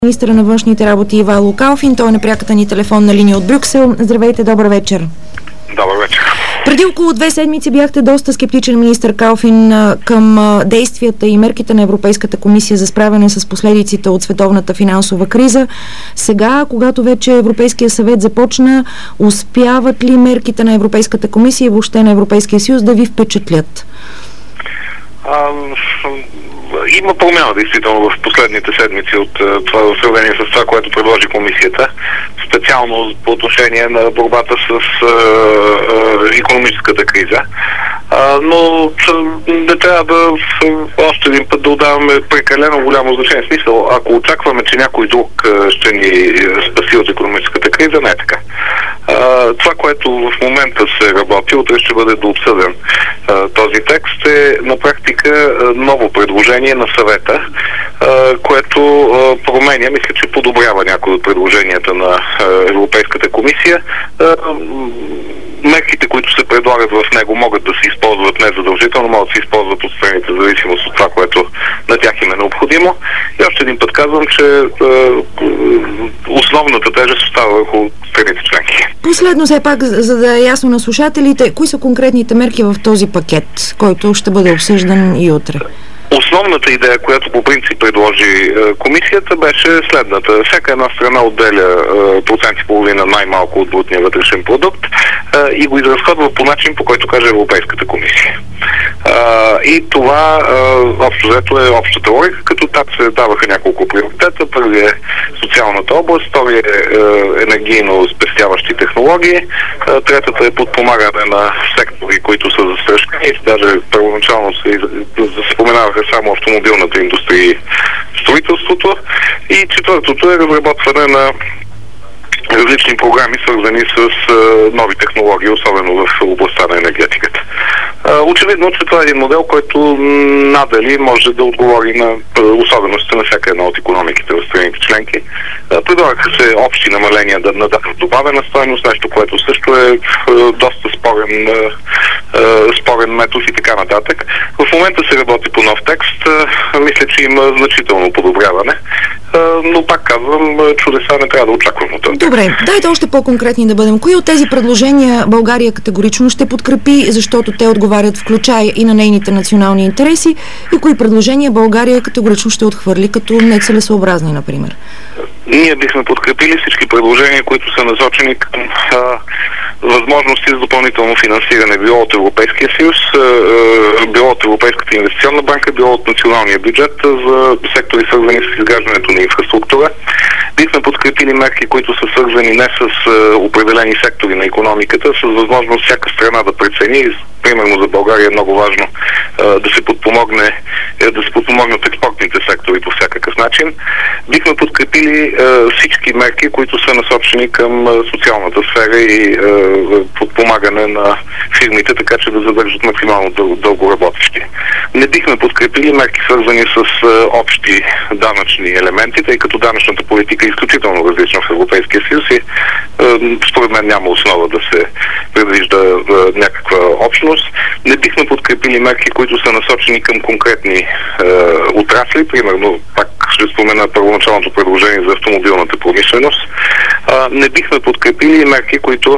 Министъра на външните работи Ивайло Калфин. Той е на пряката ни телефонна линия от Брюксел. Здравейте, добър вечер. Добър вечер. Преди около 2 седмици бяхте доста скептичен, министър Калфин, към действията и мерките на Европейската комисия за справяне с последиците от световната финансова криза. Сега, когато вече Европейския съвет започна, успяват ли мерките на Европейската комисия и въобще на Европейския съюз да ви впечатлят? Има промяна, действително, в последните седмици от това в сравнение с това, което предложи комисията, специално по отношение на борбата с икономическата криза. Но не трябва да още един път да отдаваме прекалено голямо значение. В смисъл, ако очакваме, че някой друг ще ни спаси от икономическата криза, не е така. Това, което в момента се работи, утре ще бъде дообсъден този текст, е на практика ново предложение на съвета, което променя, мисля, че подобрява някои от предложенията на Европейската комисия. Мерките, които се предлагат в него, могат да се използват незадължително, могат да се използват от страните, в зависимост от това, което на тях им е необходимо. И още един път казвам, че основната тежест остава върху страните членки. Последно, все пак, за да е ясно на слушателите, кои са конкретните мерки в този пакет, който ще бъде обсъждан и утре? Основната идея, която по принцип предложи комисията, беше следната. Всяка една страна отделя процент и половина най-малко от брутния вътрешен продукт и го изразходва по начин, по който каже Европейската комисия. И това общо взето е общата логика, като там се даваха няколко приоритета. Първи е социалната област, втори е енергийно спестяващи технологии, третата е подпомагане на сектори, които са застрашени. Даже първоначално се споменаваха само автомобилната индустрия и строителството. И четвъртото е разработване на различни програми, свързани с нови технологии, особено в областта на енергетиката. Очевидно, че това е един модел, който надали може да отговори на особеностите на всяка една от икономиките в страните членки. Предлагаха се общи намаления на добавена стойност, нещо, което също е доста спорен метод и така нататък. В момента се работи по нов текст. Мисля, че има значително подобряване. Но пак казвам, чудеса не трябва да очаквам от това. Добре, дайте още по-конкретни да бъдем. Кои от тези предложения България категорично ще подкрепи, защото те отговарят включая и на нейните национални интереси, и кои предложения България категорично ще отхвърли като нецелесообразни, например? Ние бихме подкрепили всички предложения, които са насочени към възможности за допълнително финансиране, било от Европейския съюз, било от Европейската инвестиционна банка, било от националния бюджет за сектори, свързани с изграждането на инфраструктура. Бихме подкрепили мерки, които са свързани не с определени сектори на икономиката, с възможност всяка страна да прецени. Примерно за България е много важно да се подпомогнат експортните сектори по всякакъв начин. Бихме подкрепили всички мерки, които са насочени към социалната сфера и подпомагане на фирмите, така че да задържат максимално дълго работещи. Не бихме подкрепили мерки, свързани с общи данъчни елементи, тъй като данъчната политика е изключително различна в Европейския съюз и според мен няма основа да се предвижда някаква общност. Не бихме подкрепили мерки, които са насочени към конкретни отрасли. Примерно, пак ще спомена първоначалното предложение за автомобилната промишленост. Не бихме подкрепили мерки, които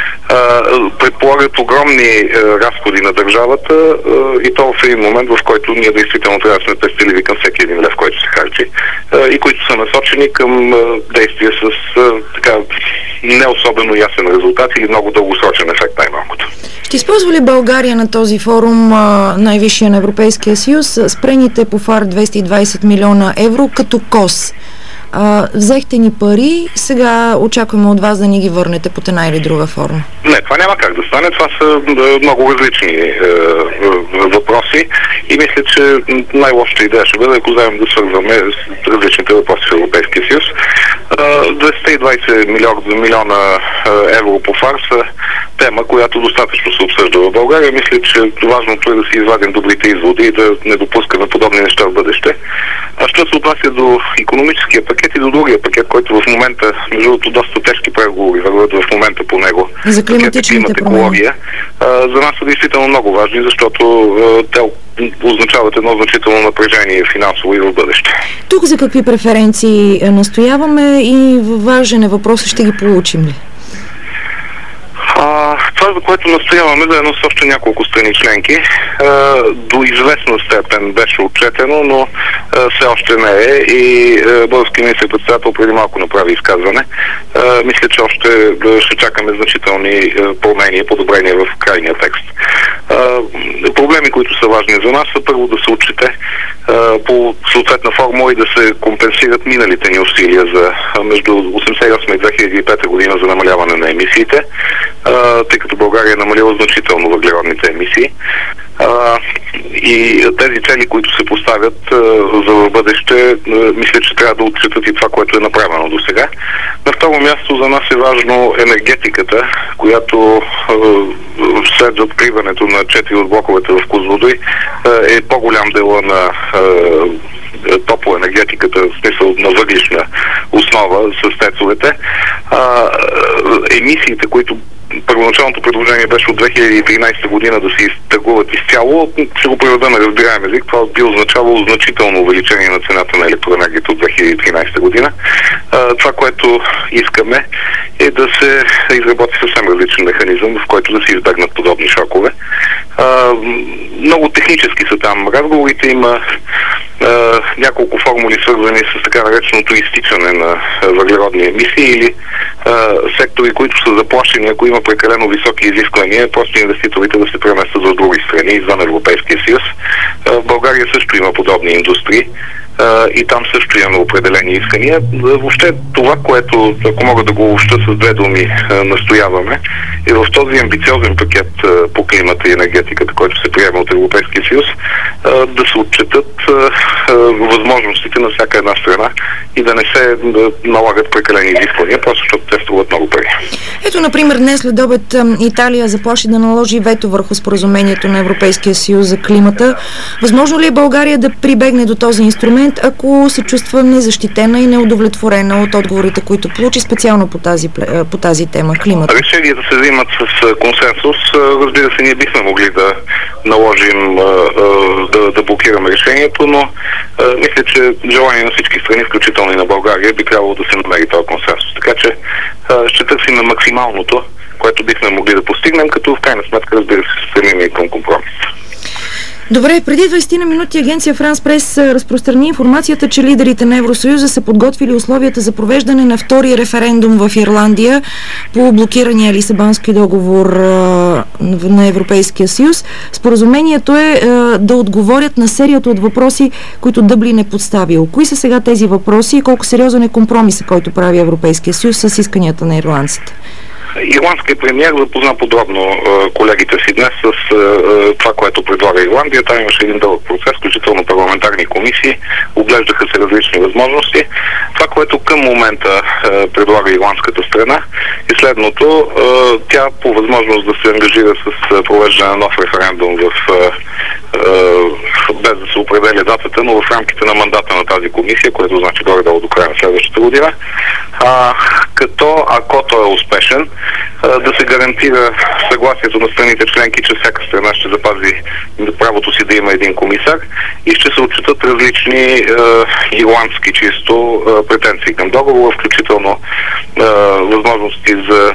предполагат огромни разходи на държавата и то в един момент, в който ние действително трябва да сме пестеливи към всеки един лев, който се харчи, и които са насочени към действия с така не особено ясен резултат или много дългосрочен ефект, най-малкото. Ще използва ли България на този форум, най-висшия на Европейския съюз, спрените по ФАР 220 милиона евро като КОС? Взехте ни пари, сега очакваме от вас да ни ги върнете под една или друга форма. Не, това няма как да стане. Това са много различни въпроси и мисля, че най-лошата идея ще бъде, ако вземем да свързваме с различните въпроси в Европейския съюз. 220 милиона евро по ФАР са тема, която достатъчно се обсъжда в България. Мисля, че важното е да си извадим добрите изводи и да не допускаме подобни неща в бъдеще. А що се отнася до икономическия пакет и до другия пакет, който в момента, между другото, доста тежки преговори върват в момента по него. За климатичните промени. За нас са действително много важни, защото те означават едно значително напрежение финансово и в бъдеще. Тук за какви преференции настояваме и важен е въпрос, ще ги получим ли? Това, за което настояваме, заедно с още няколко страни членки, до известна степен беше отчетено, но все още не е и български министър-председател преди малко направи изказване. Мисля, че още ще чакаме значителни промени и подобрения в крайния текст. Проблеми, които са важни за нас, са първо да се отчете по съответна формула и да се компенсират миналите ни усилия за между 1988 и 2005 година за намаляване на емисиите, тъй като България е намалила значително въглеродните емисии. И тези цели, които се поставят за бъдеще, мисля, че трябва да отчитат и това, което е направено до сега. На второ място за нас е важно енергетиката, която след откриването на 4 от блоковете в Козлодуй е по-голям дела на топлоенергетиката, в смисъл на въглищна основа с тецовете. Емисиите, които първоначалното предложение беше от 2013 година да се изтъргуват изцяло, ще го преведа на разбираем език, това би означавало значително увеличение на цената на електроенергията от 2013 година. Това, което искаме, е да се изработи съвсем различен механизъм, в който да се избегнат подобни шокове. Много технически са там разговорите, има няколко формули, свързани с така нареченото изтичане на въглеродни емисии или сектори, които са заплашени, ако има прекалено високи изисквания, просто инвеститорите да се преместят в други страни извън Европейския съюз. В България също има подобни индустрии и там също имаме определени искания. Въобще това, което, ако мога да го обобщя с две думи, настояваме, е в този амбициозен пакет по климата и енергетиката, който се приема от Европейския съюз, да се отчетат възможностите на всяка една страна и да не се налагат прекалени изисквания, просто защото те струват много пари. Ето, например, днес след обед Италия заплаши да наложи вето върху споразумението на Европейския съюз за климата. Възможно ли е България да прибегне до този инструмент, ако се чувства незащитена и неудовлетворена от отговорите, които получи специално по тази тема, климата? Решенията се взимат с консенсус. Разбира се, ние бихме могли да наложим, да блокираме решението, но мисля, че желание на всички страни, включително и на България, би трябвало да се намери този консенсус. Така че ще търсим максималното, което бихме могли да постигнем, като в крайна сметка, разбира се, се стремим и към компромис. Добре, преди 20 на минути агенция Франс Прес разпространи информацията, че лидерите на Евросъюза са подготвили условията за провеждане на втори референдум в Ирландия по блокирания Лисабонски договор на Европейския съюз. Споразумението е да отговорят на серията от въпроси, които Дъблин е подставил. Кои са сега тези въпроси и колко сериозен е компромисът, който прави Европейския съюз с исканията на ирландците? Ирландският премиер запозна подробно колегите си днес с това, което предлага Ирландия. Там имаше един дълъг процес, включително парламентарни комисии, оглеждаха се различни възможности. Това, което към момента предлага ирландската страна, е следното. Тя по възможност да се ангажира с провеждане на нов референдум без да се определя датата, но в рамките на мандата на тази комисия, което значи горе-долу до края на следващата година. Като, ако той е успешен, да се гарантира съгласието на страните членки, че всяка страна ще запази правото си да има един комисар и ще се отчитат различни ирландски чисто претенции към договора, включително възможности за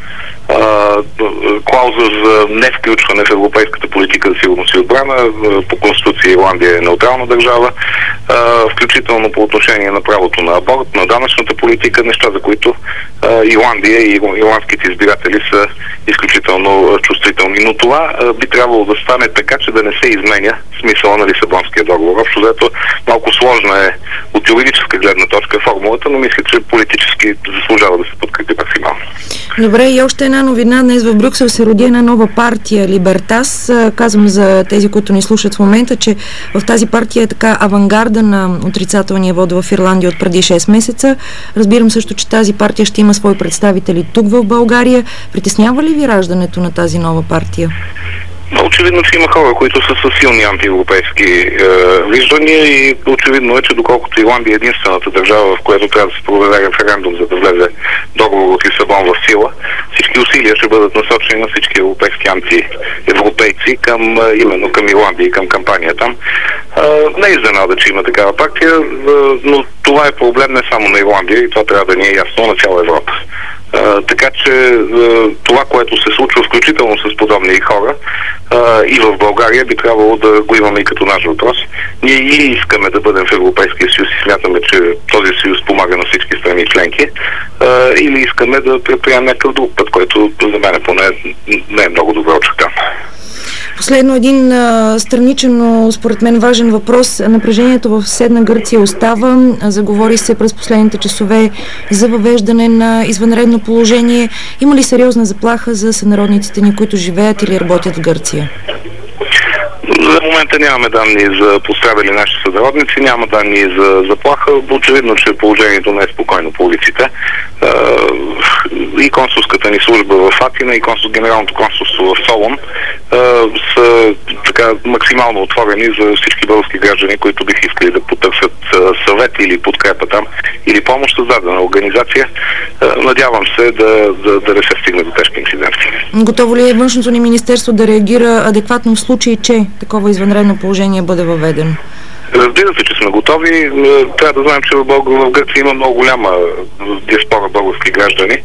клауза за не включване в европейската политика за сигурност и отбрана. По Конституция Ирландия е неутрална държава, включително по отношение на правото на аборт, на данъчната политика, неща, за които Ирландия и ирландските избиратели са изключително чувствителни. Но това би трябвало да стане така, че да не се изменя смисъла на Лисабонския договор. Общо взето малко сложна е от юридическа гледна точка формулата, но мисля, че политически заслужава да се подкрепи максимално. Добре, и още една новина. Днес в Брюксел се роди една нова партия, Либертас. Казвам за тези, които ни слушат в момента, че в тази партия е така авангарда на отрицателния вод в Ирландия от преди 6 месеца. Разбирам също, че тази партия ще има свои представители тук в България. Притеснява ли ви раждането на тази нова партия? Очевидно, че има хора, които са със силни антиевропейски виждания и очевидно е, че доколкото Ирландия е единствената държава, в която трябва да се проведе референдум, за да влезе договор от Лисабон в сила, всички усилия ще бъдат насочени на всички европейски антиевропейци именно към Ирландия и към кампания там. Не е изненада, че има такава партия, но това е проблем не само на Ирландия и това трябва да ни е ясно на цяла Европа. Така че това, което се случва включително с подобни хора и в България, би трябвало да го имаме и като наш въпрос. Ние или искаме да бъдем в Европейския съюз и смятаме, че този съюз помага на всички страни членки, или искаме да предприемем някакъв друг път, който за мен поне не е много добре очертан. Последно един страничен, но според мен важен въпрос. Напрежението в съседна Гърция остава. Заговори се през последните часове за въвеждане на извънредно положение. Има ли сериозна заплаха за сънародниците ни, които живеят или работят в Гърция? За момента нямаме данни за пострадали наши сънародници, няма данни за заплаха. Очевидно, че положението не е спокойно по улиците. И консулската ни служба в Атина, и Генералното консулство в Солун са така максимално отворени за всички български граждани, които бих искали да потърсят съвет или подкрепа там, или помощ с дадена организация. Надявам се да не се стигне до тежки инциденти. Готово ли е външното ни министерство да реагира адекватно в случай, че такова извънредно положение бъде въведено? Разбира се, че сме готови. Трябва да знаем, че в Гърция има много голяма диаспора български граждани.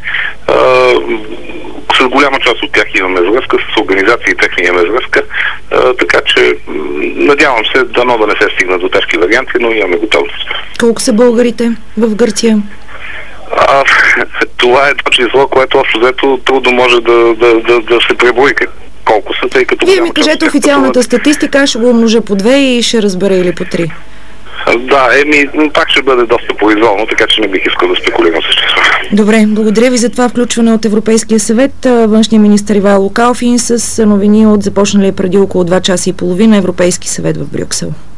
С голяма част от тях имаме връзка, с организации техни имаме връзка. Така че надявам се дано да не се стигна до тежки варианти, но имаме готовност. Колко са българите в Гърция? Това е число, което общо взето трудно може да се преброи колко са, тъй като... Вие ми кажете официалната статистика, ще го умножа по 2 и ще разбера или по 3. Да, пак ще бъде доста произволно, така че не бих искал да спекулирам с числа. Добре, благодаря ви за това включване от Европейския съвет. Външният министър Ивайло Калфин с новини от започнали преди около 2 часа и половина Европейски съвет в Брюксел.